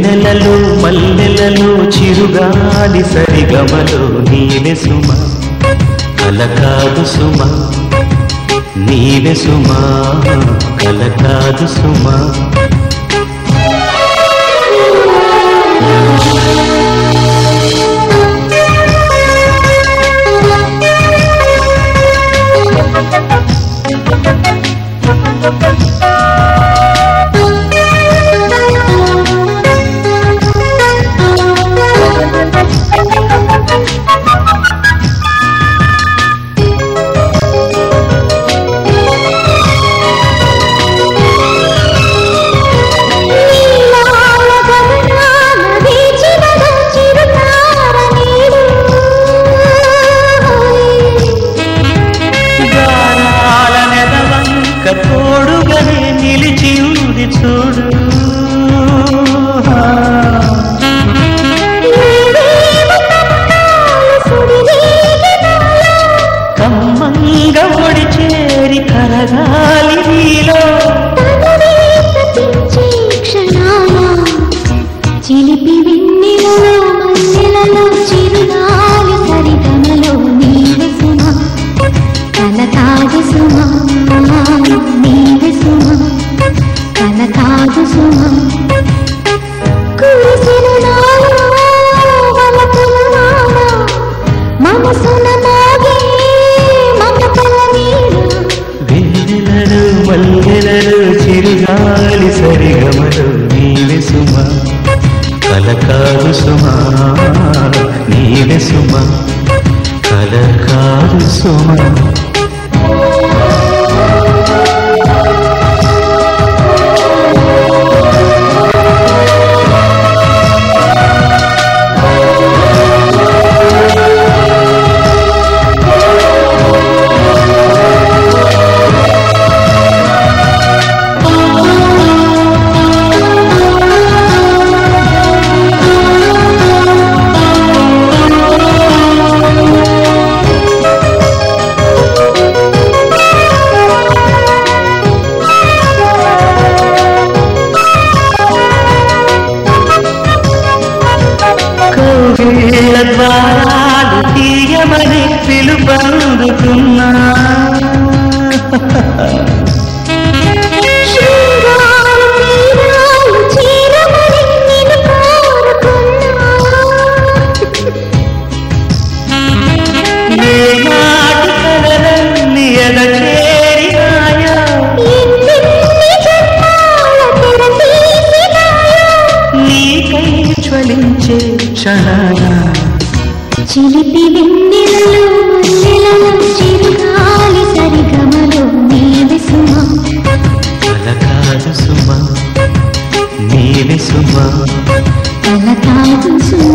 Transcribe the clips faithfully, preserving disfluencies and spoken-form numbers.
వెన్నెలలో మల్లెలలో చిరుగాలి సరిగమలో నీవే సుమ కల కాదు సుమ నీవే సుమ కల కాదు సుమ తోడుగానే నిలిచి ఉంది చూడు కమ్మంగా ఒడి చేరి కలగాలి నీలో చిలిపి వెన్నెలలో మల్లెలలో చిరుగాలి సరిగమలో నీవే సుమ కల కాదు సుమ నీవే సుమ కల కాదు సుమ కురిసిన నాలో వలపుల వాన మనసున మోగే మమతల నీడ వెన్నెలలో మల్లెలలో చిరుగాలి సరిగమలో నీవే సుమ కల కాదు సుమ నీవే సుమ కల కాదు సుమ కౌగిళ్ళ ద్వారాలు తీయమని పిలుపందుకున్నా ఏనాటి కలలన్నీ ఎదచేరినాయా నీకై జ్వలించే క్షణాల చిలిపి వెన్నెలలో మల్లెలలో చిరుగాలి సరిగమలో నీవే సుమ కల కాదు సుమ నీవే సుమ కల కాదు సుమ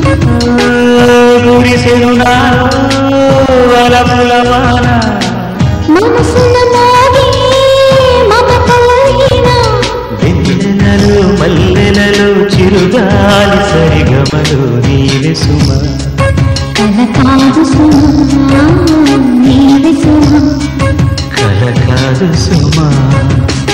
గురిసెను నాలో వలపుల వాన మనసున మోగే మమతల వీణ వెన్నెలలో మల్లెలలో చిరుగాలి సరిగమలో నీవే సుమ కల కాదు సుమ నీవే సుమ కల కాదు సుమ